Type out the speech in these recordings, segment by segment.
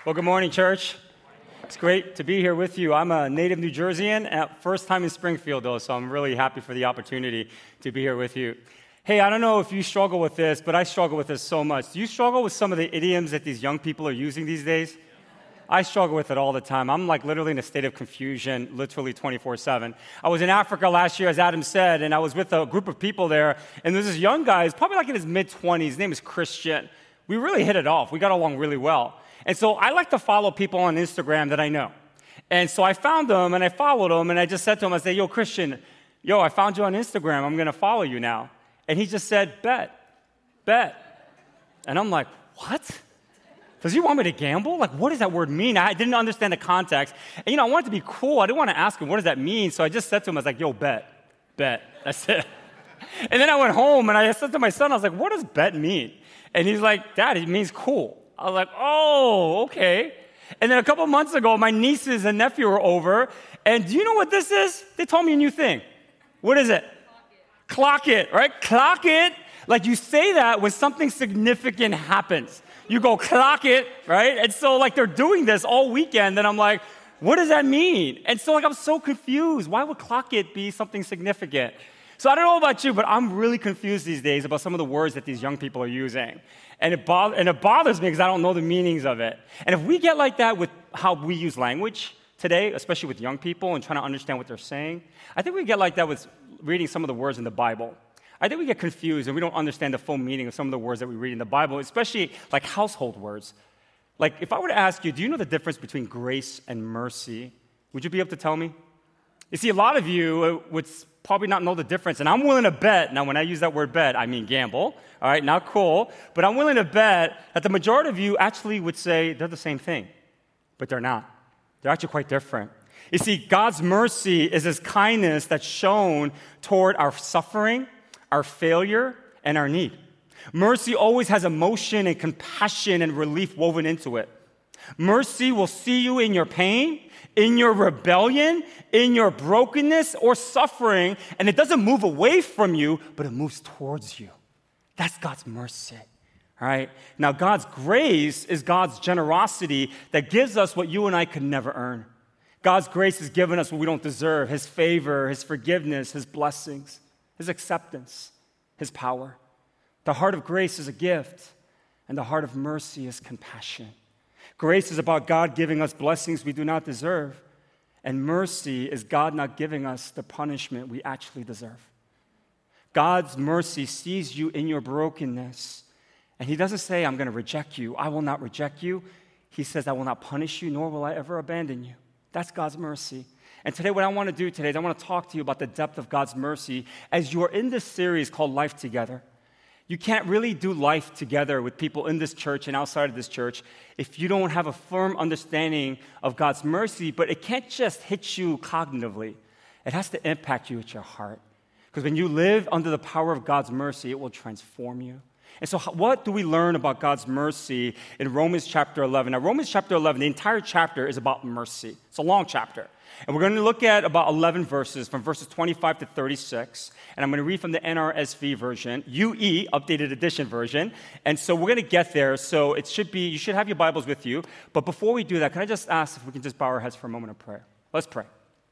Well, good morning, church. It's great to be here with you. I'm a native New Jerseyan, first time in Springfield, though, so I'm really happy for the opportunity to be here with you. Hey, I don't know if you struggle with this, but I struggle with this so much. Do you struggle with some of the idioms that these young people are using these days? I struggle with it all the time. I'm like literally in a state of confusion, literally 24/7. I was in Africa last year, as Adam said, and I was with a group of people there, and there's this young guy, he's probably like in his mid-20s, his name is Christian. We really hit it off. We got along really well. And so I like to follow people on Instagram that I know. And so I found him, and I followed him, and I just said to him, I said, yo, Christian, I found you on Instagram. I'm going to follow you now. And he just said, bet. And I'm like, what? Does he want me to gamble? Like, what does that word mean? I didn't understand the context. And, I wanted to be cool. I didn't want to ask him, what does that mean? So I just said to him, I was like, yo, bet. That's it. And then I went home, and I said to my son, I was like, what does bet mean? And he's like, Dad, it means cool. I was like, oh, okay. And then a couple months ago, my nieces and nephew were over, and do you know what this is? They told me a new thing. What is it? Clock it, right? Clock it. Like you say that when something significant happens. You go clock it, right? And so like they're doing this all weekend, and I'm like, what does that mean? And so like I'm so confused. Why would clock it be something significant? So I don't know about you, but I'm really confused these days about some of the words that these young people are using. And it bothers me because I don't know the meanings of it. And if we get like that with how we use language today, especially with young people and trying to understand what they're saying, I think we get like that with reading some of the words in the Bible. I think we get confused and we don't understand the full meaning of some of the words that we read in the Bible, especially like household words. Like if I were to ask you, do you know the difference between grace and mercy? Would you be able to tell me? You see, a lot of you would probably not know the difference, and I'm willing to bet, now when I use that word bet, I mean gamble, all right, not cool, but I'm willing to bet that the majority of you actually would say they're the same thing, but they're not. They're actually quite different. You see, God's mercy is His kindness that's shown toward our suffering, our failure, and our need. Mercy always has emotion and compassion and relief woven into it. Mercy will see you in your pain, in your rebellion, in your brokenness or suffering, and it doesn't move away from you, but it moves towards you. That's God's mercy, all right? Now, God's grace is God's generosity that gives us what you and I could never earn. God's grace has given us what we don't deserve, His favor, His forgiveness, His blessings, His acceptance, His power. The heart of grace is a gift, and the heart of mercy is compassion. Grace is about God giving us blessings we do not deserve, and mercy is God not giving us the punishment we actually deserve. God's mercy sees you in your brokenness, and He doesn't say, I'm going to reject you. I will not reject you. He says, I will not punish you, nor will I ever abandon you. That's God's mercy. And today, what I want to do today is I want to talk to you about the depth of God's mercy as you are in this series called Life Together. You can't really do life together with people in this church and outside of this church if you don't have a firm understanding of God's mercy, but it can't just hit you cognitively. It has to impact you at your heart. Because when you live under the power of God's mercy, it will transform you. And so what do we learn about God's mercy in Romans chapter 11? Now, Romans chapter 11, the entire chapter is about mercy. It's a long chapter. And we're going to look at about 11 verses, from verses 25 to 36. And I'm going to read from the NRSV version, UE, Updated Edition version. And so we're going to get there. So you should have your Bibles with you. But before we do that, can I just ask if we can just bow our heads for a moment of prayer? Let's pray.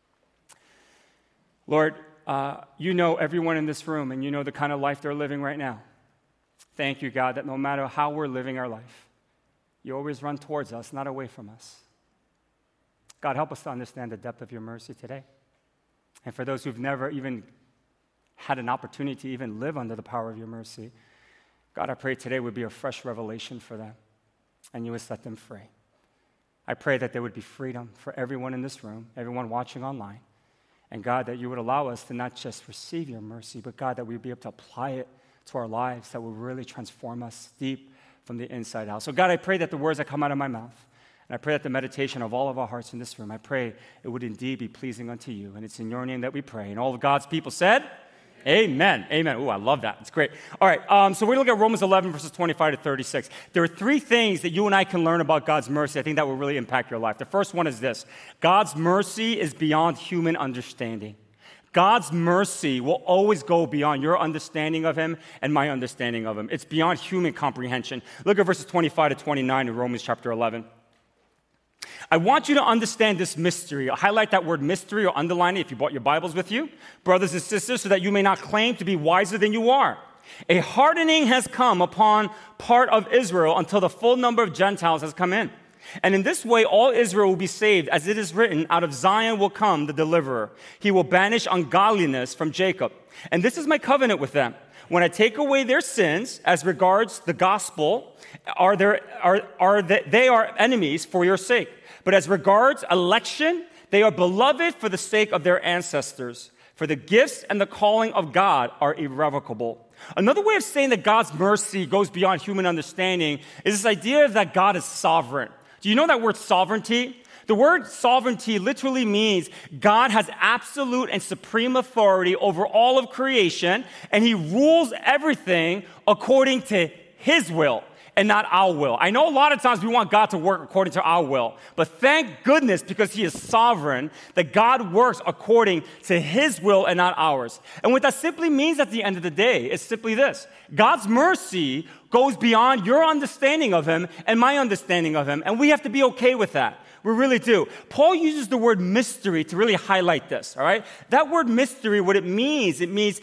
Lord, you know everyone in this room, and you know the kind of life they're living right now. Thank you, God, that no matter how we're living our life, you always run towards us, not away from us. God, help us to understand the depth of your mercy today. And for those who've never even had an opportunity to even live under the power of your mercy, God, I pray today would be a fresh revelation for them, and you would set them free. I pray that there would be freedom for everyone in this room, everyone watching online, and God, that you would allow us to not just receive your mercy, but God, that we'd be able to apply it to our lives that will really transform us deep from the inside out. So God, I pray that the words that come out of my mouth, and I pray that the meditation of all of our hearts in this room, I pray it would indeed be pleasing unto you. And it's in your name that we pray. And all of God's people said, amen. Amen. Ooh, I love that. It's great. All right, so we're going to look at Romans 11, verses 25 to 36. There are three things that you and I can learn about God's mercy. I think that will really impact your life. The first one is this. God's mercy is beyond human understanding. God's mercy will always go beyond your understanding of Him and my understanding of Him. It's beyond human comprehension. Look at verses 25 to 29 in Romans chapter 11. I want you to understand this mystery. I'll highlight that word mystery or underline it if you brought your Bibles with you, brothers and sisters, so that you may not claim to be wiser than you are. A hardening has come upon part of Israel until the full number of Gentiles has come in. And in this way, all Israel will be saved. As it is written, out of Zion will come the deliverer. He will banish ungodliness from Jacob. And this is my covenant with them. When I take away their sins, as regards the gospel, they are enemies for your sake. But as regards election, they are beloved for the sake of their ancestors. For the gifts and the calling of God are irrevocable. Another way of saying that God's mercy goes beyond human understanding is this idea that God is sovereign. Do you know that word sovereignty? The word sovereignty literally means God has absolute and supreme authority over all of creation, and he rules everything according to his will and not our will. I know a lot of times we want God to work according to our will, but thank goodness, because he is sovereign, that God works according to his will and not ours. And what that simply means at the end of the day is simply this: God's mercy goes beyond your understanding of him and my understanding of him, and we have to be okay with that. We really do. Paul uses the word mystery to really highlight this, all right? That word mystery, what it means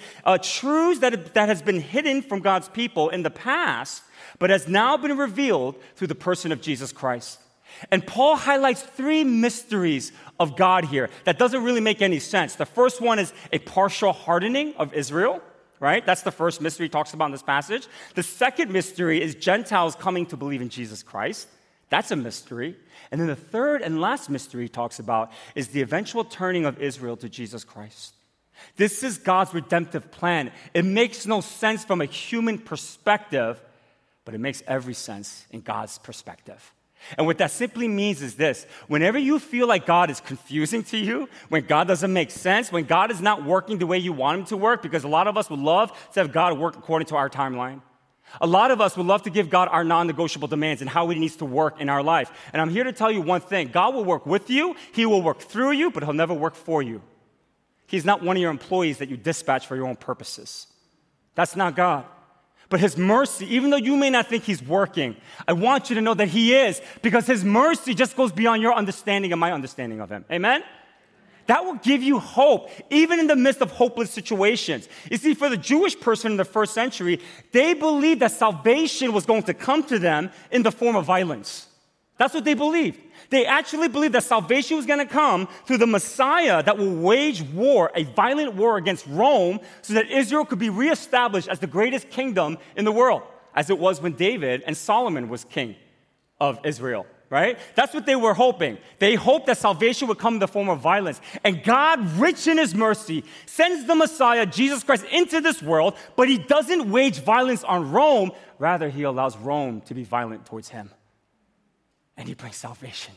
truths that has been hidden from God's people in the past, but has now been revealed through the person of Jesus Christ. And Paul highlights three mysteries of God here that doesn't really make any sense. The first one is a partial hardening of Israel, right? That's the first mystery he talks about in this passage. The second mystery is Gentiles coming to believe in Jesus Christ. That's a mystery. And then the third and last mystery he talks about is the eventual turning of Israel to Jesus Christ. This is God's redemptive plan. It makes no sense from a human perspective, but it makes every sense in God's perspective. And what that simply means is this: whenever you feel like God is confusing to you, when God doesn't make sense, when God is not working the way you want him to work, because a lot of us would love to have God work according to our timeline. A lot of us would love to give God our non-negotiable demands and how he needs to work in our life. And I'm here to tell you one thing: God will work with you, he will work through you, but he'll never work for you. He's not one of your employees that you dispatch for your own purposes. That's not God. But his mercy, even though you may not think he's working, I want you to know that he is, because his mercy just goes beyond your understanding and my understanding of him. Amen? That will give you hope, even in the midst of hopeless situations. You see, for the Jewish person in the first century, they believed that salvation was going to come to them in the form of violence. That's what they believed. They actually believed that salvation was going to come through the Messiah that will wage war, a violent war against Rome, so that Israel could be reestablished as the greatest kingdom in the world, as it was when David and Solomon was king of Israel, right? That's what they were hoping. They hoped that salvation would come in the form of violence. And God, rich in his mercy, sends the Messiah, Jesus Christ, into this world, but he doesn't wage violence on Rome. Rather, he allows Rome to be violent towards him. And he brings salvation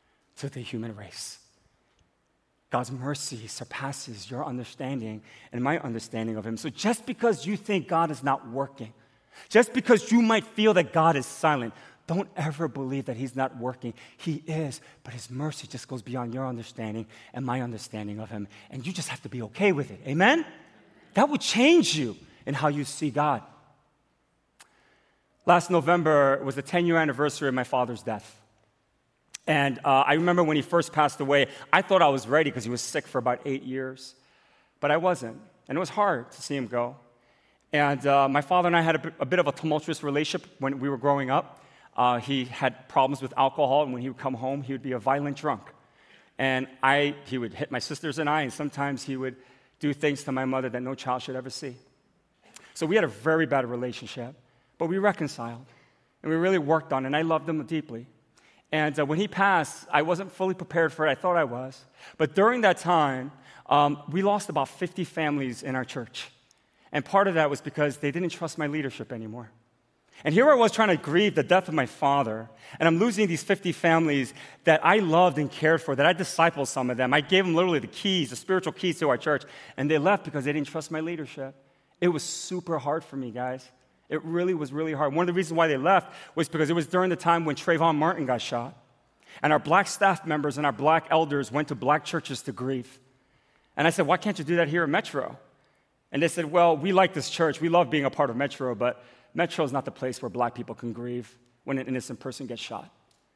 to the human race. God's mercy surpasses your understanding and my understanding of him. So just because you think God is not working, just because you might feel that God is silent, don't ever believe that he's not working. He is, but his mercy just goes beyond your understanding and my understanding of him. And you just have to be okay with it. Amen? That would change you in how you see God. Last November was the 10-year anniversary of my father's death. And I remember when he first passed away, I thought I was ready because he was sick for about 8 years. But I wasn't. And it was hard to see him go. And my father and I had a bit of a tumultuous relationship when we were growing up. He had problems with alcohol, and when he would come home, he would be a violent drunk. And he would hit my sisters and I, and sometimes he would do things to my mother that no child should ever see. So we had a very bad relationship, but we reconciled, and we really worked on it, and I loved him deeply. And when he passed, I wasn't fully prepared for it. I thought I was. But during that time, we lost about 50 families in our church. And part of that was because they didn't trust my leadership anymore. And here I was trying to grieve the death of my father, and I'm losing these 50 families that I loved and cared for, that I discipled some of them. I gave them literally the keys, the spiritual keys to our church, and they left because they didn't trust my leadership. It was super hard for me, guys. It really was really hard. One of the reasons why they left was because it was during the time when Trayvon Martin got shot. And our black staff members and our black elders went to black churches to grieve. And I said, why can't you do that here at Metro? And they said, well, we like this church. We love being a part of Metro, but Metro is not the place where black people can grieve when an innocent person gets shot.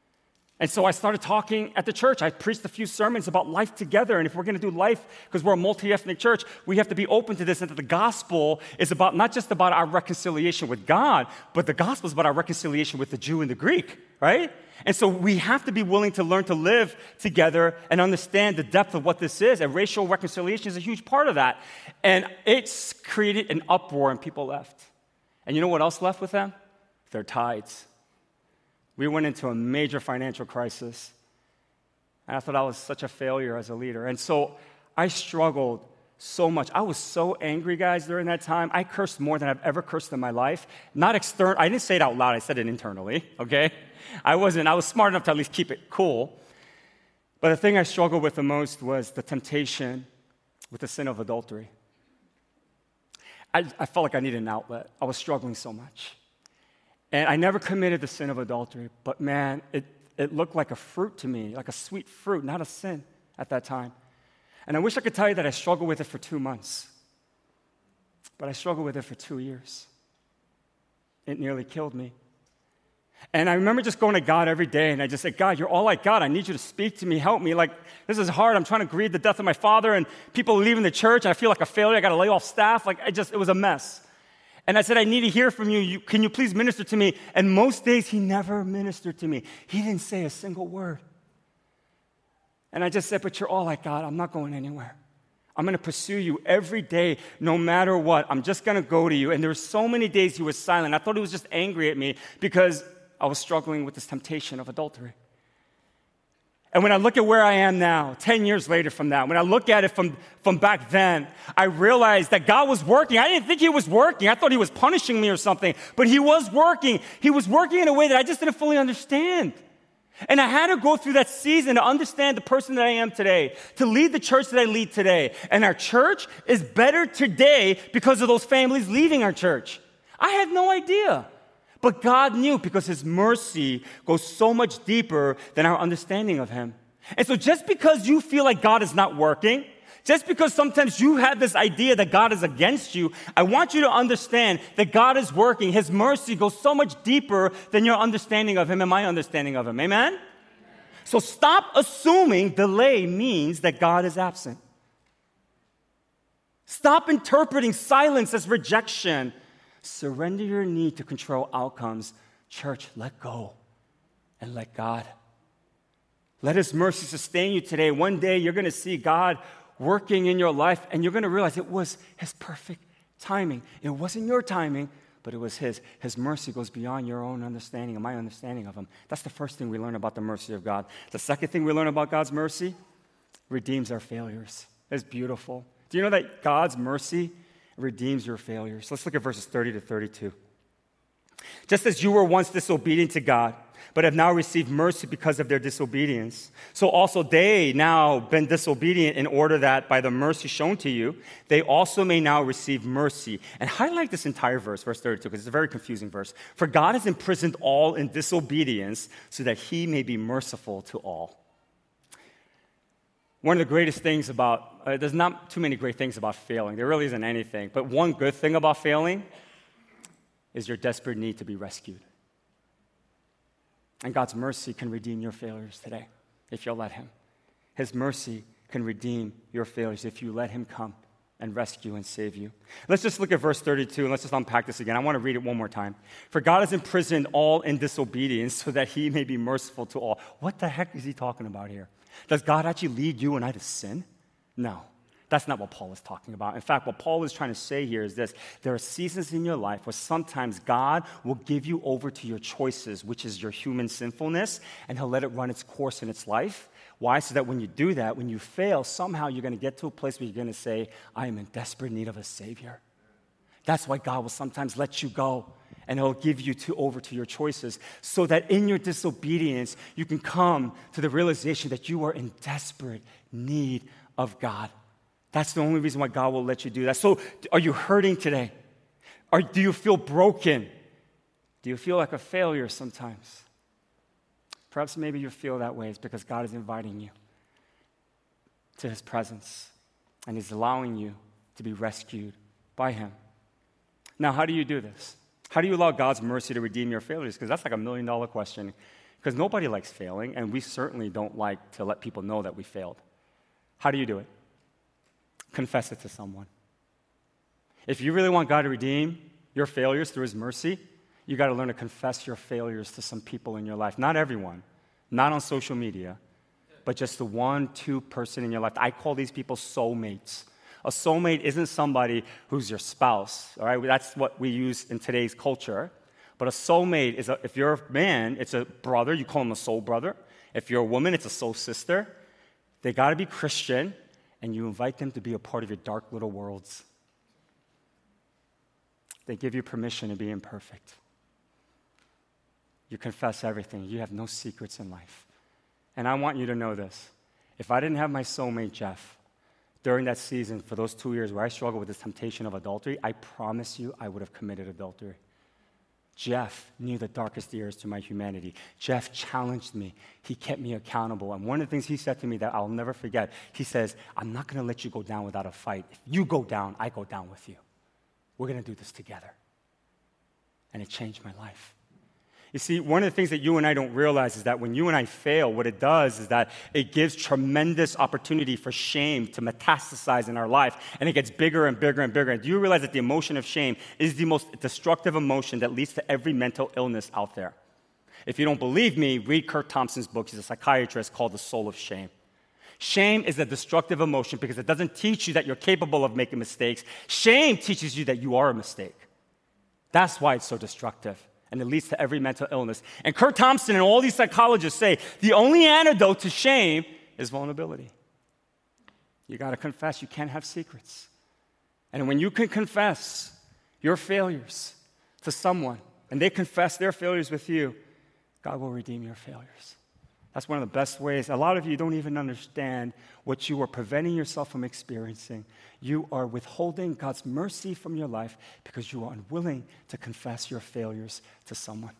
And so I started talking at the church. I preached a few sermons about life together. And if we're going to do life, because we're a multi-ethnic church, we have to be open to this, and that the gospel is about not just about our reconciliation with God, but the gospel is about our reconciliation with the Jew and the Greek, right? And so we have to be willing to learn to live together and understand the depth of what this is. And racial reconciliation is a huge part of that. And it's created an uproar, and people left. And you know what else left with them? Their tithes. We went into a major financial crisis. And I thought I was such a failure as a leader. And so I struggled so much. I was so angry, guys, during that time. I cursed more than I've ever cursed in my life. Not external. I didn't say it out loud. I said it internally, okay? I was smart enough to at least keep it cool. But the thing I struggled with the most was the temptation with the sin of adultery. I felt like I needed an outlet. I was struggling so much. And I never committed the sin of adultery, but man, it looked like a fruit to me, like a sweet fruit, not a sin at that time. And I wish I could tell you that I struggled with it for 2 months, but I struggled with it for 2 years. It nearly killed me. And I remember just going to God every day, and I just said, God, you're all like God. I need you to speak to me, help me. Like, this is hard. I'm trying to grieve the death of my father, and people are leaving the church. I feel like a failure. I got to lay off staff. It was a mess. And I said, I need to hear from you. Can you please minister to me? And most days, he never ministered to me. He didn't say a single word. And I just said, but you're all like God. I'm not going anywhere. I'm going to pursue you every day, no matter what. I'm just going to go to you. And there were so many days he was silent. I thought he was just angry at me because I was struggling with this temptation of adultery. And when I look at where I am now, 10 years later from that, when I look at it from back then, I realized that God was working. I didn't think he was working. I thought he was punishing me or something, but he was working. He was working in a way that I just didn't fully understand. And I had to go through that season to understand the person that I am today, to lead the church that I lead today. And our church is better today because of those families leaving our church. I had no idea. But God knew, because his mercy goes so much deeper than our understanding of him. And so just because you feel like God is not working, just because sometimes you have this idea that God is against you, I want you to understand that God is working. His mercy goes so much deeper than your understanding of him and my understanding of him. Amen? So stop assuming delay means that God is absent. Stop interpreting silence as rejection. Surrender your need to control outcomes. Church, let go and let God. Let his mercy sustain you today. One day you're going to see God working in your life, and you're going to realize it was his perfect timing. It wasn't your timing, but it was his. His mercy goes beyond your own understanding and my understanding of him. That's the first thing we learn about the mercy of God. The second thing we learn about God's mercy, redeems our failures. It's beautiful. Do you know that God's mercy redeems your failures? Let's look at verses 30 to 32. Just as you were once disobedient to God, but have now received mercy because of their disobedience, so also they now been disobedient in order that by the mercy shown to you, they also may now receive mercy. And highlight this entire verse, verse 32, because it's a very confusing verse. For God has imprisoned all in disobedience so that he may be merciful to all. One of the greatest things about, there's not too many great things about failing. There really isn't anything. But one good thing about failing is your desperate need to be rescued. And God's mercy can redeem your failures today if you'll let him. His mercy can redeem your failures if you let him come and rescue and save you. Let's just look at verse 32 and let's just unpack this again. I want to read it one more time. For God has imprisoned all in disobedience so that he may be merciful to all. What the heck is he talking about here? Does God actually lead you and I to sin? No. That's not what Paul is talking about. In fact, what Paul is trying to say here is this. There are seasons in your life where sometimes God will give you over to your choices, which is your human sinfulness, and he'll let it run its course in its life. Why? So that when you do that, when you fail, somehow you're going to get to a place where you're going to say, I am in desperate need of a Savior. That's why God will sometimes let you go, and he'll give you over to your choices so that in your disobedience, you can come to the realization that you are in desperate need of God. That's the only reason why God will let you do that. So are you hurting today? Or do you feel broken? Do you feel like a failure sometimes? Perhaps maybe you feel that way. It's because God is inviting you to his presence, and he's allowing you to be rescued by him. Now, how do you do this? How do you allow God's mercy to redeem your failures? Because that's like $1 million question. Because nobody likes failing, and we certainly don't like to let people know that we failed. How do you do it? Confess it to someone. If you really want God to redeem your failures through His mercy, you got to learn to confess your failures to some people in your life. Not everyone, not on social media, but just the 1-2 person in your life. I call these people soulmates. A soulmate isn't somebody who's your spouse, all right? That's what we use in today's culture. But a soulmate is, if you're a man, it's a brother. You call him a soul brother. If you're a woman, it's a soul sister. They got to be Christian, and you invite them to be a part of your dark little worlds. They give you permission to be imperfect. You confess everything. You have no secrets in life. And I want you to know this. If I didn't have my soulmate, Jeff, during that season, for those 2 years where I struggled with this temptation of adultery, I promise you I would have committed adultery. Jeff knew the darkest years to my humanity. Jeff challenged me. He kept me accountable. And one of the things he said to me that I'll never forget, he says, I'm not going to let you go down without a fight. If you go down, I go down with you. We're going to do this together. And it changed my life. You see, one of the things that you and I don't realize is that when you and I fail, what it does is that it gives tremendous opportunity for shame to metastasize in our life, and it gets bigger and bigger and bigger. And do you realize that the emotion of shame is the most destructive emotion that leads to every mental illness out there? If you don't believe me, read Curt Thompson's book. He's a psychiatrist, called The Soul of Shame. Shame is a destructive emotion because it doesn't teach you that you're capable of making mistakes. Shame teaches you that you are a mistake. That's why it's so destructive. And it leads to every mental illness. And Curt Thompson and all these psychologists say the only antidote to shame is vulnerability. You got to confess. You can't have secrets. And when you can confess your failures to someone, and they confess their failures with you, God will redeem your failures. That's one of the best ways. A lot of you don't even understand what you are preventing yourself from experiencing. You are withholding God's mercy from your life because you are unwilling to confess your failures to someone.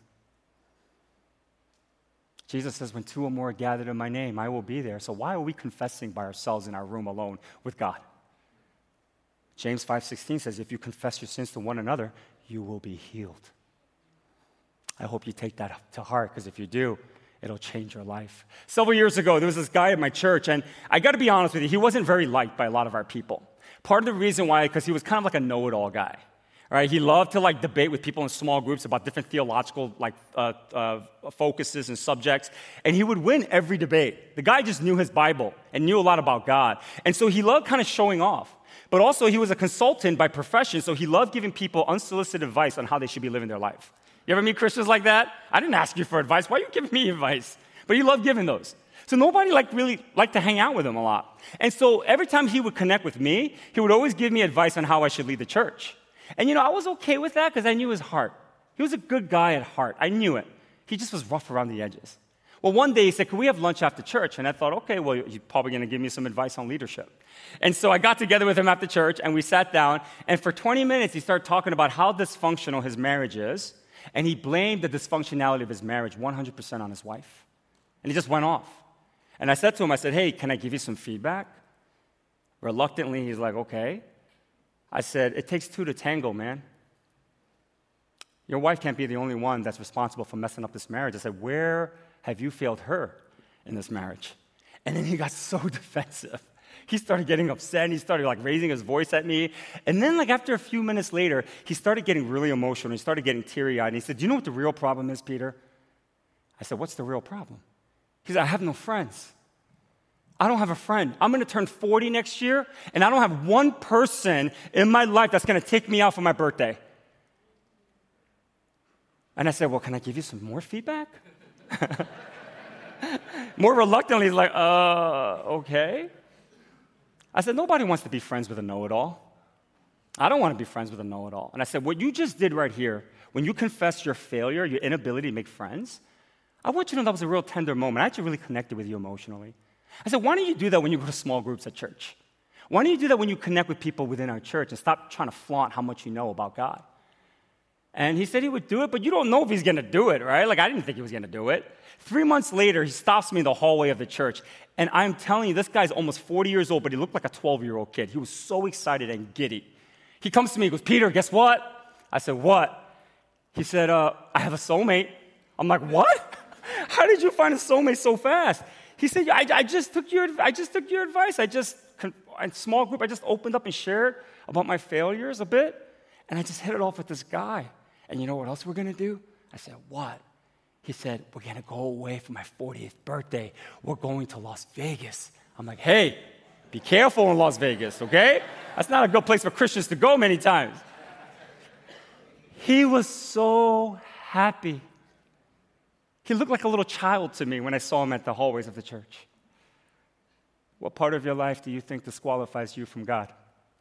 Jesus says, when 2 or more are gathered in my name, I will be there. So why are we confessing by ourselves in our room alone with God? James 5:16 says, if you confess your sins to one another, you will be healed. I hope you take that to heart, because if you do, it'll change your life. Several years ago, there was this guy at my church, and I got to be honest with you, he wasn't very liked by a lot of our people. Part of the reason why, because he was kind of like a know-it-all guy. All right, he loved to debate with people in small groups about different theological focuses and subjects, and he would win every debate. The guy just knew his Bible and knew a lot about God, and so he loved kind of showing off. But also, he was a consultant by profession, so he loved giving people unsolicited advice on how they should be living their life. You ever meet Christians like that? I didn't ask you for advice. Why are you giving me advice? But he loved giving those. So nobody really liked to hang out with him a lot. And so every time he would connect with me, he would always give me advice on how I should lead the church. And I was okay with that because I knew his heart. He was a good guy at heart. I knew it. He just was rough around the edges. Well, one day he said, can we have lunch after church? And I thought, okay, well, he's probably going to give me some advice on leadership. And so I got together with him after church, and we sat down. And for 20 minutes, he started talking about how dysfunctional his marriage is. And he blamed the dysfunctionality of his marriage 100% on his wife. And he just went off. And I said to him, I said, hey, can I give you some feedback? Reluctantly, he's like, okay. I said, it takes 2 to tango, man. Your wife can't be the only one that's responsible for messing up this marriage. I said, where have you failed her in this marriage? And then he got so defensive. He started getting upset, and he started raising his voice at me. And then after a few minutes later, he started getting really emotional. He started getting teary-eyed, and he said, do you know what the real problem is, Peter? I said, what's the real problem? He said, I have no friends. I don't have a friend. I'm going to turn 40 next year, and I don't have one person in my life that's going to take me out for my birthday. And I said, well, can I give you some more feedback? More reluctantly, he's like, okay. I said, nobody wants to be friends with a know-it-all. I don't want to be friends with a know-it-all. And I said, what you just did right here, when you confessed your failure, your inability to make friends, I want you to know that was a real tender moment. I actually really connected with you emotionally. I said, why don't you do that when you go to small groups at church? Why don't you do that when you connect with people within our church and stop trying to flaunt how much you know about God? And he said he would do it, but you don't know if he's going to do it, right? I didn't think he was going to do it. 3 months later, he stops me in the hallway of the church, and I'm telling you, this guy's almost 40 years old, but he looked like a 12-year-old kid. He was so excited and giddy. He comes to me, he goes, Peter, guess what? I said, what? He said, I have a soulmate. I'm like, what? how did you find a soulmate so fast? He said, I just took your advice. In small group, I just opened up and shared about my failures a bit, and I just hit it off with this guy. And you know what else we're going to do? I said, what? He said, we're going to go away for my 40th birthday. We're going to Las Vegas. I'm like, hey, be careful in Las Vegas, okay? That's not a good place for Christians to go many times. He was so happy. He looked like a little child to me when I saw him at the hallways of the church. What part of your life do you think disqualifies you from God?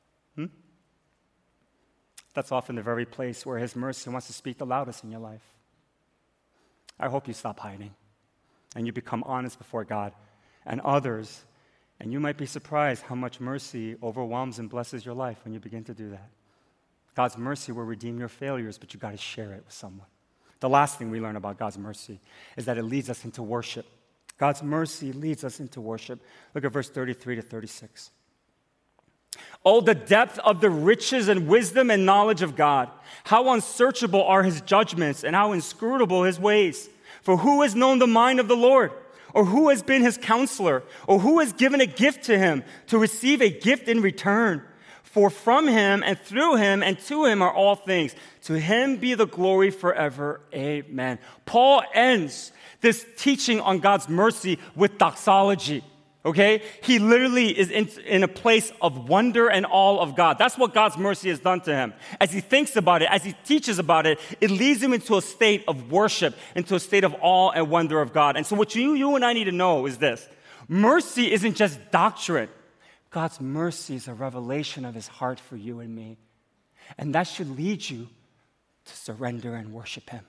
That's often the very place where His mercy wants to speak the loudest in your life. I hope you stop hiding and you become honest before God and others, and you might be surprised how much mercy overwhelms and blesses your life when you begin to do that. God's mercy will redeem your failures, but you got to share it with someone. The last thing we learn about God's mercy is that it leads us into worship. God's mercy leads us into worship. Look at verse 33 to 36. Oh, the depth of the riches and wisdom and knowledge of God. How unsearchable are His judgments and how inscrutable His ways. For who has known the mind of the Lord? Or who has been His counselor? Or who has given a gift to Him to receive a gift in return? For from Him and through Him and to Him are all things. To Him be the glory forever. Amen. Paul ends this teaching on God's mercy with doxology. Okay? He literally is in a place of wonder and awe of God. That's what God's mercy has done to him. As he thinks about it, as he teaches about it, it leads him into a state of worship, into a state of awe and wonder of God. And so what you and I need to know is this. Mercy isn't just doctrine. God's mercy is a revelation of His heart for you and me. And that should lead you to surrender and worship Him.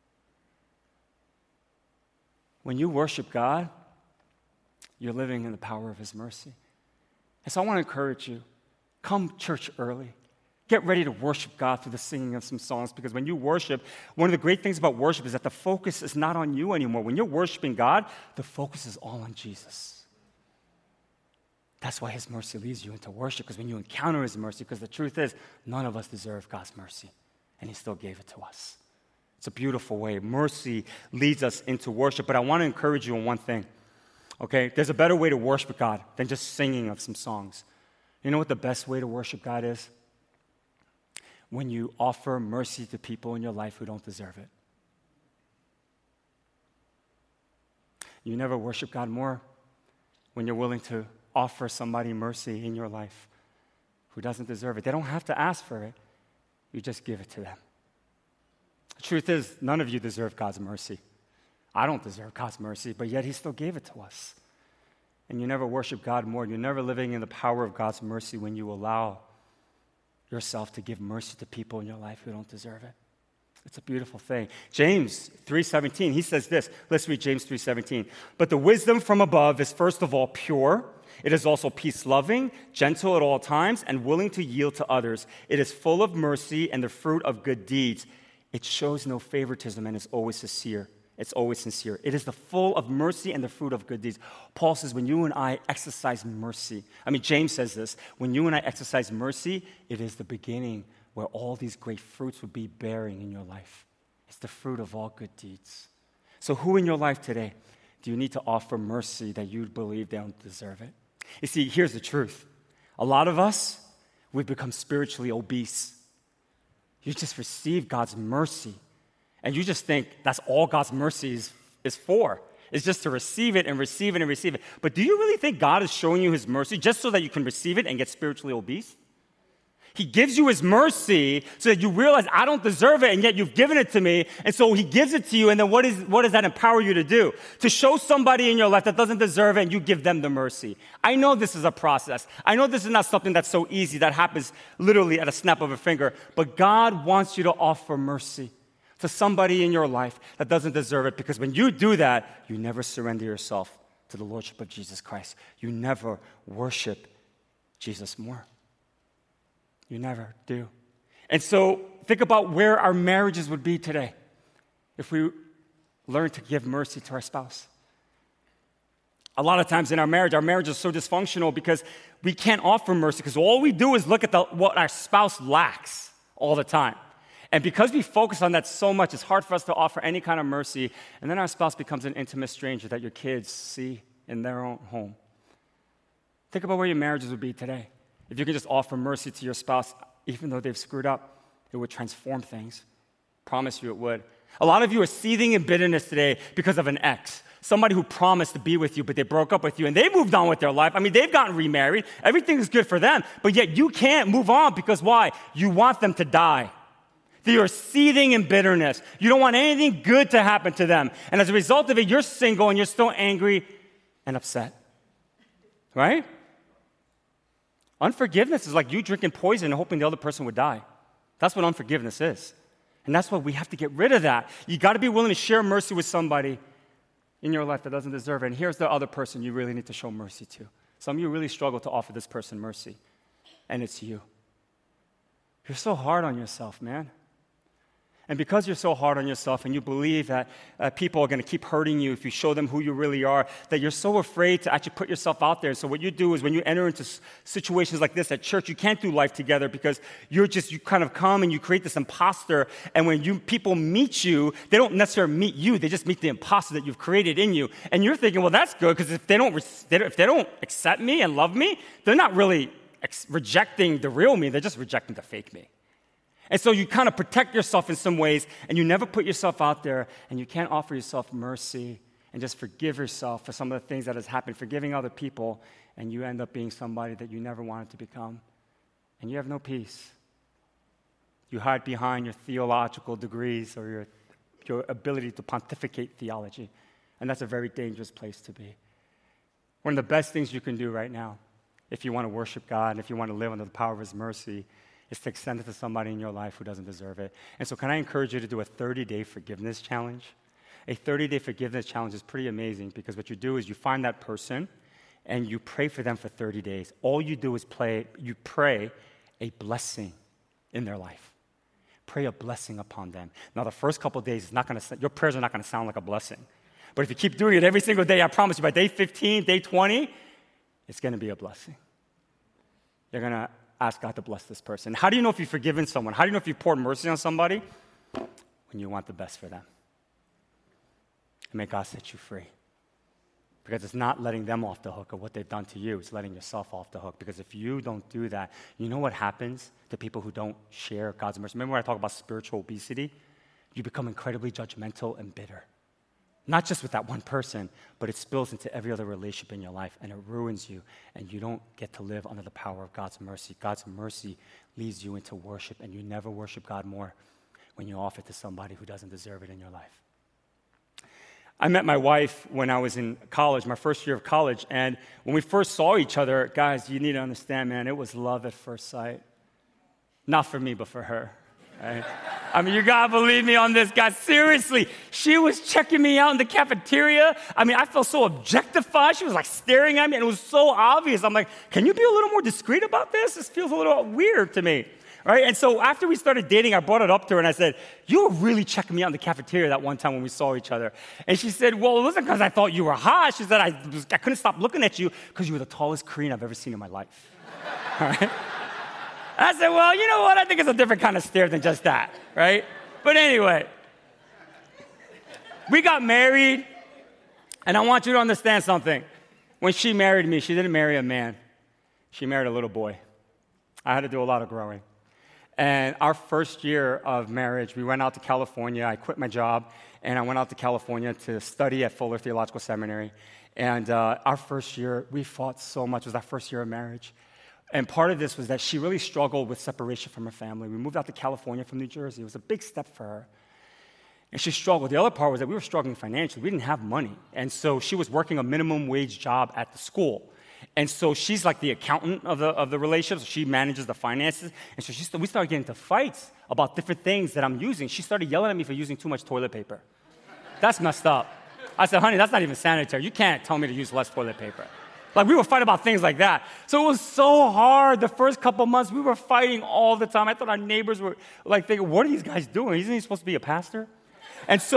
When you worship God, you're living in the power of His mercy. And so I want to encourage you, come church early. Get ready to worship God through the singing of some songs, because when you worship, one of the great things about worship is that the focus is not on you anymore. When you're worshiping God, the focus is all on Jesus. That's why His mercy leads you into worship, because when you encounter His mercy, because the truth is, none of us deserve God's mercy, and He still gave it to us. It's a beautiful way. Mercy leads us into worship, but I want to encourage you on one thing. Okay, there's a better way to worship God than just singing of some songs. You know what the best way to worship God is? When you offer mercy to people in your life who don't deserve it. You never worship God more when you're willing to offer somebody mercy in your life who doesn't deserve it. They don't have to ask for it. You just give it to them. The truth is, none of you deserve God's mercy. I don't deserve God's mercy, but yet He still gave it to us. And you never worship God more. You're never living in the power of God's mercy when you allow yourself to give mercy to people in your life who don't deserve it. It's a beautiful thing. James 3:17, he says this. Let's read James 3:17. But the wisdom from above is first of all pure. It is also peace-loving, gentle at all times, and willing to yield to others. It is full of mercy and the fruit of good deeds. It shows no favoritism and is always sincere. It's always sincere. It is the full of mercy and the fruit of good deeds. Paul says when you and I exercise mercy, James says this, when you and I exercise mercy, it is the beginning where all these great fruits would be bearing in your life. It's the fruit of all good deeds. So who in your life today do you need to offer mercy that you believe they don't deserve it? You see, here's the truth. A lot of us, we've become spiritually obese. You just receive God's mercy, and you just think that's all God's mercy is for. It's just to receive it and receive it and receive it. But do you really think God is showing you His mercy just so that you can receive it and get spiritually obese? He gives you His mercy so that you realize, I don't deserve it, and yet you've given it to me. And so He gives it to you, and then what does that empower you to do? To show somebody in your life that doesn't deserve it, and you give them the mercy. I know this is a process. I know this is not something that's so easy that happens literally at a snap of a finger. But God wants you to offer mercy to somebody in your life that doesn't deserve it, because when you do that, you never surrender yourself to the Lordship of Jesus Christ. You never worship Jesus more. You never do. And so think about where our marriages would be today if we learned to give mercy to our spouse. A lot of times in our marriage is so dysfunctional because we can't offer mercy, because all we do is look at what our spouse lacks all the time. And because we focus on that so much, it's hard for us to offer any kind of mercy. And then our spouse becomes an intimate stranger that your kids see in their own home. Think about where your marriages would be today. If you could just offer mercy to your spouse, even though they've screwed up, it would transform things. Promise you it would. A lot of you are seething in bitterness today because of an ex. Somebody who promised to be with you, but they broke up with you, and they moved on with their life. I mean, they've gotten remarried. Everything is good for them, but yet you can't move on because why? You want them to die. You're seething in bitterness. You don't want anything good to happen to them. And as a result of it, you're single and you're still angry and upset. Right? Unforgiveness is like you drinking poison and hoping the other person would die. That's what unforgiveness is. And that's why we have to get rid of that. You got to be willing to share mercy with somebody in your life that doesn't deserve it. And here's the other person you really need to show mercy to. Some of you really struggle to offer this person mercy, and it's you. You're so hard on yourself, man. And because you're so hard on yourself and you believe that people are going to keep hurting you if you show them who you really are, that you're so afraid to actually put yourself out there. So what you do is when you enter into situations like this at church, you can't do life together because you kind of come and you create this imposter. And when people meet you, they don't necessarily meet you. They just meet the imposter that you've created in you. And you're thinking, well, that's good because if they don't accept me and love me, they're not really rejecting the real me. They're just rejecting the fake me. And so you kind of protect yourself in some ways, and you never put yourself out there, and you can't offer yourself mercy and just forgive yourself for some of the things that has happened, forgiving other people, and you end up being somebody that you never wanted to become. And you have no peace. You hide behind your theological degrees or your ability to pontificate theology, and that's a very dangerous place to be. One of the best things you can do right now, if you want to worship God and if you want to live under the power of His mercy, is to extend it to somebody in your life who doesn't deserve it. And so can I encourage you to do a 30-day forgiveness challenge? A 30-day forgiveness challenge is pretty amazing because what you do is you find that person and you pray for them for 30 days. All you do is you pray a blessing in their life. Pray a blessing upon them. Now, the first couple of days, your prayers are not going to sound like a blessing. But if you keep doing it every single day, I promise you, by day 15, day 20, it's going to be a blessing. You're going to ask God to bless this person. How do you know if you've forgiven someone? How do you know if you've poured mercy on somebody? When you want the best for them. And may God set you free. Because it's not letting them off the hook of what they've done to you. It's letting yourself off the hook. Because if you don't do that, you know what happens to people who don't share God's mercy? Remember when I talk about spiritual obesity? You become incredibly judgmental and bitter. Not just with that one person, but it spills into every other relationship in your life, and it ruins you, and you don't get to live under the power of God's mercy. God's mercy leads you into worship, and you never worship God more when you offer it to somebody who doesn't deserve it in your life. I met my wife when I was in college, my first year of college, and when we first saw each other, guys, you need to understand, man, it was love at first sight. Not for me, but for her. Right? I mean, you gotta believe me on this, guys. Seriously, she was checking me out in the cafeteria. I mean, I felt so objectified. She was like staring at me, and it was so obvious. I'm like, can you be a little more discreet about this? This feels a little weird to me. Right? And so after we started dating, I brought it up to her, and I said, you were really checking me out in the cafeteria that one time when we saw each other. And she said, well, it wasn't because I thought you were hot. She said, I couldn't stop looking at you because you were the tallest Korean I've ever seen in my life. All right? I said, well, you know what? I think it's a different kind of stare than just that, right? But anyway, we got married, and I want you to understand something. When she married me, she didn't marry a man. She married a little boy. I had to do a lot of growing. And our first year of marriage, we went out to California. I quit my job, and I went out to California to study at Fuller Theological Seminary. And our first year, we fought so much. It was our first year of marriage. And part of this was that she really struggled with separation from her family. We moved out to California from New Jersey. It was a big step for her. And she struggled. The other part was that we were struggling financially. We didn't have money. And so she was working a minimum wage job at the school. And so she's like the accountant of the relationship. So she manages the finances. And so we started getting into fights about different things that I'm using. She started yelling at me for using too much toilet paper. That's messed up. I said, honey, that's not even sanitary. You can't tell me to use less toilet paper. Like, we would fight about things like that. So it was so hard. The first couple months, we were fighting all the time. I thought our neighbors were like thinking, what are these guys doing? Isn't he supposed to be a pastor? And so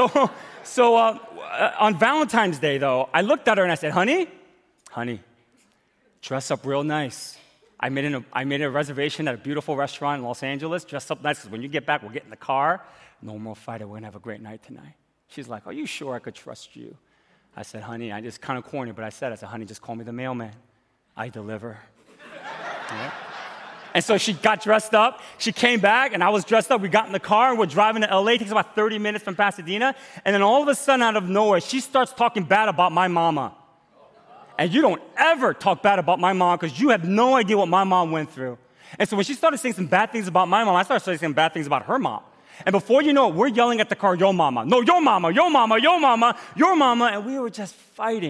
on Valentine's Day, though, I looked at her and I said, honey, dress up real nice. I made a reservation at a beautiful restaurant in Los Angeles, dressed up nice, because when you get back, we'll get in the car. No more fighting. We're going to have a great night tonight. She's like, are you sure I could trust you? I said, honey, I just kind of corny, but I said, honey, just call me the mailman. I deliver. Yeah. And so she got dressed up. She came back, and I was dressed up. We got in the car, and we're driving to LA. It takes about 30 minutes from Pasadena. And then all of a sudden, out of nowhere, she starts talking bad about my mama. And you don't ever talk bad about my mom because you have no idea what my mom went through. And so when she started saying some bad things about my mom, I started saying some bad things about her mom. And before you know it, we're yelling at the car, yo mama. No, your mama, your mama, your mama, your mama. And we were just fighting.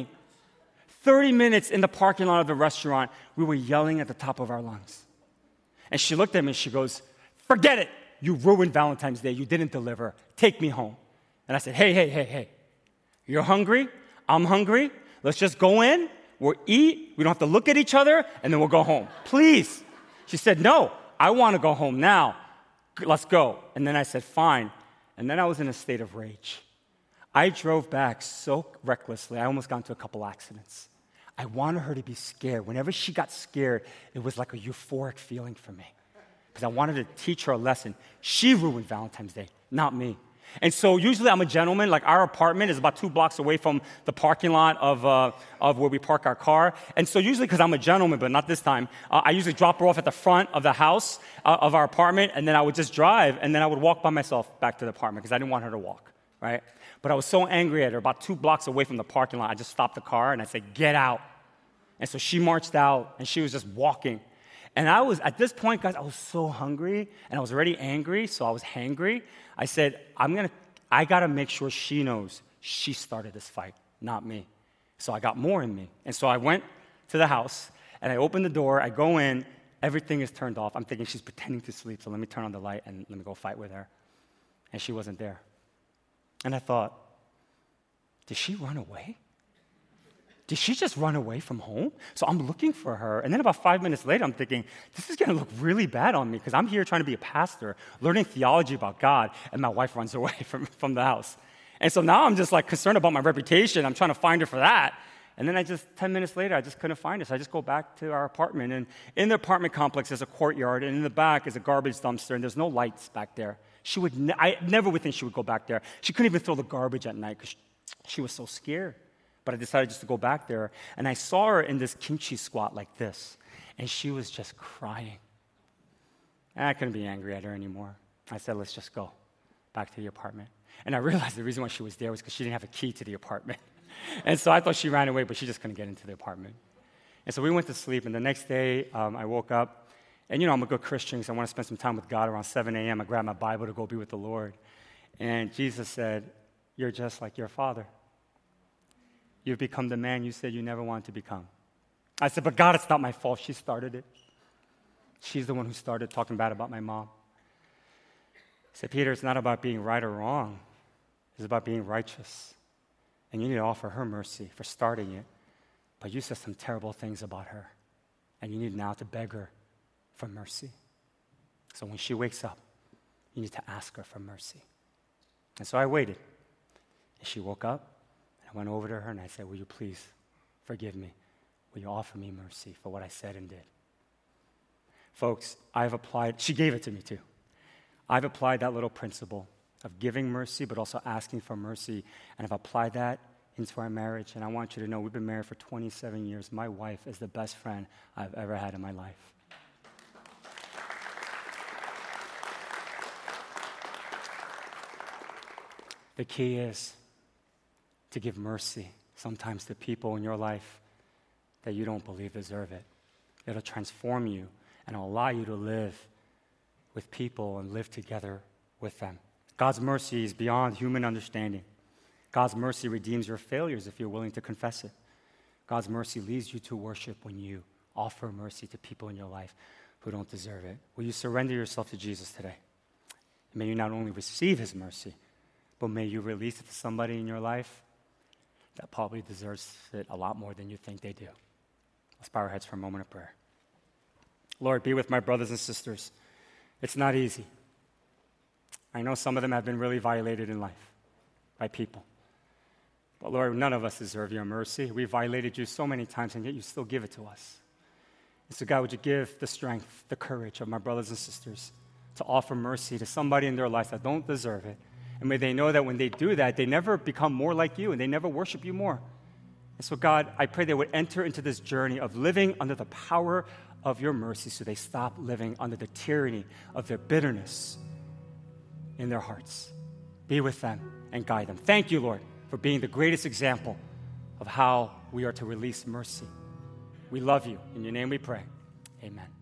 30 minutes in the parking lot of the restaurant, we were yelling at the top of our lungs. And she looked at me and she goes, forget it. You ruined Valentine's Day. You didn't deliver. Take me home. And I said, hey. You're hungry? I'm hungry. Let's just go in. We'll eat. We don't have to look at each other. And then we'll go home. Please. She said, no, I want to go home now. Let's go. And then I said, fine. And then I was in a state of rage. I drove back so recklessly, I almost got into a couple accidents. I wanted her to be scared. Whenever she got scared, it was like a euphoric feeling for me. Because I wanted to teach her a lesson. She ruined Valentine's Day, not me. And so usually I'm a gentleman. Like our apartment is about 2 blocks away from the parking lot of where we park our car. And so usually because I'm a gentleman, but not this time, I usually drop her off at the front of the house of our apartment, and then I would just drive, and then I would walk by myself back to the apartment because I didn't want her to walk, right? But I was so angry at her, about 2 blocks away from the parking lot, I just stopped the car and I said, get out. And so she marched out, and she was just walking. And I was, at this point, guys, I was so hungry, and I was already angry, so I was hangry. I said, I got to make sure she knows she started this fight, not me. So I got more in me. And so I went to the house, and I opened the door. I go in. Everything is turned off. I'm thinking she's pretending to sleep, so let me turn on the light and let me go fight with her. And she wasn't there. And I thought, did she run away? Did she just run away from home? So I'm looking for her. And then about 5 minutes later, I'm thinking, this is going to look really bad on me because I'm here trying to be a pastor, learning theology about God, and my wife runs away from the house. And so now I'm just like concerned about my reputation. I'm trying to find her for that. And then 10 minutes later, I just couldn't find her. So I just go back to our apartment. And in the apartment complex, there's a courtyard. And in the back is a garbage dumpster. And there's no lights back there. I never would think she would go back there. She couldn't even throw the garbage at night because she was so scared. But I decided just to go back there. And I saw her in this kimchi squat like this. And she was just crying. And I couldn't be angry at her anymore. I said, let's just go back to the apartment. And I realized the reason why she was there was because she didn't have a key to the apartment. And so I thought she ran away, but she just couldn't get into the apartment. And so we went to sleep. And the next day, I woke up. And, I'm a good Christian, so I want to spend some time with God around 7 a.m. I grabbed my Bible to go be with the Lord. And Jesus said, you're just like your father. You've become the man you said you never wanted to become. I said, but God, it's not my fault. She started it. She's the one who started talking bad about my mom. I said, Peter, it's not about being right or wrong. It's about being righteous. And you need to offer her mercy for starting it. But you said some terrible things about her. And you need now to beg her for mercy. So when she wakes up, you need to ask her for mercy. And so I waited. And she woke up. I went over to her and I said, will you please forgive me? Will you offer me mercy for what I said and did? Folks, she gave it to me too. I've applied that little principle of giving mercy, but also asking for mercy. And I've applied that into our marriage. And I want you to know we've been married for 27 years. My wife is the best friend I've ever had in my life. The key is to give mercy sometimes to people in your life that you don't believe deserve it. It'll transform you and it'll allow you to live with people and live together with them. God's mercy is beyond human understanding. God's mercy redeems your failures if you're willing to confess it. God's mercy leads you to worship when you offer mercy to people in your life who don't deserve it. Will you surrender yourself to Jesus today? May you not only receive his mercy, but may you release it to somebody in your life that probably deserves it a lot more than you think they do. Let's bow our heads for a moment of prayer. Lord, be with my brothers and sisters. It's not easy. I know some of them have been really violated in life by people. But Lord, none of us deserve your mercy. We violated you so many times, and yet you still give it to us. And so God, would you give the strength, the courage of my brothers and sisters to offer mercy to somebody in their life that don't deserve it. And may they know that when they do that, they never become more like you and they never worship you more. And so God, I pray they would enter into this journey of living under the power of your mercy so they stop living under the tyranny of their bitterness in their hearts. Be with them and guide them. Thank you, Lord, for being the greatest example of how we are to release mercy. We love you. In your name we pray. Amen.